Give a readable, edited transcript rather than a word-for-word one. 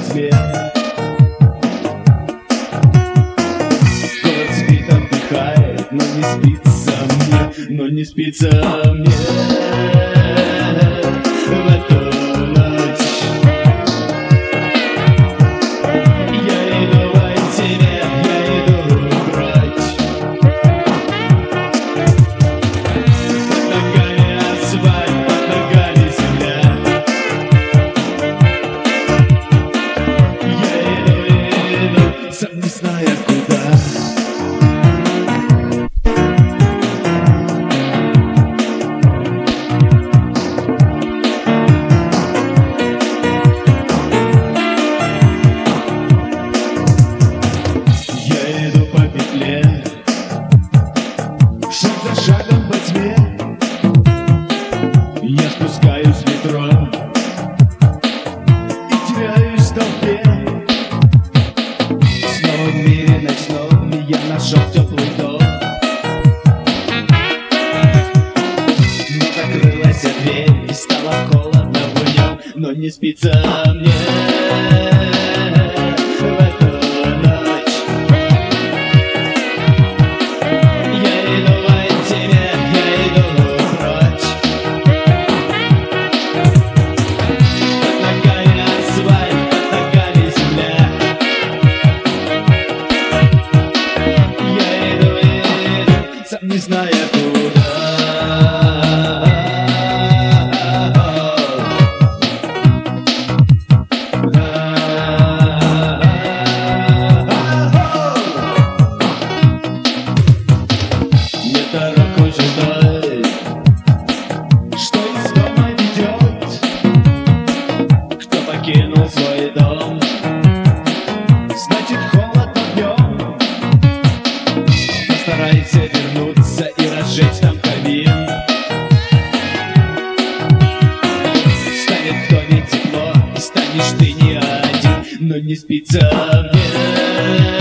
тебе. Город спит, отдыхает, но не спится мне, но не спится мне в эту ночь. Я иду во тьме, я иду прочь. Под ногами асфальт, под ногами земля. Я иду, сам не зная куда. Шаг за шагом по тьме я спускаюсь в метро и теряюсь в толпе. Снова в мире ночном я нашел теплый дом, но закрылась дверь и стало холодно в нем, но не спится мне в эту ночь. Не зная куда. Нет дорог уже той, что из дома ведет. Кто покинул свой дом, значит холодно днем. Постарайся вернуться и разжечь там камин. Станет в доме тепло, и станешь ты не один, но не спится мне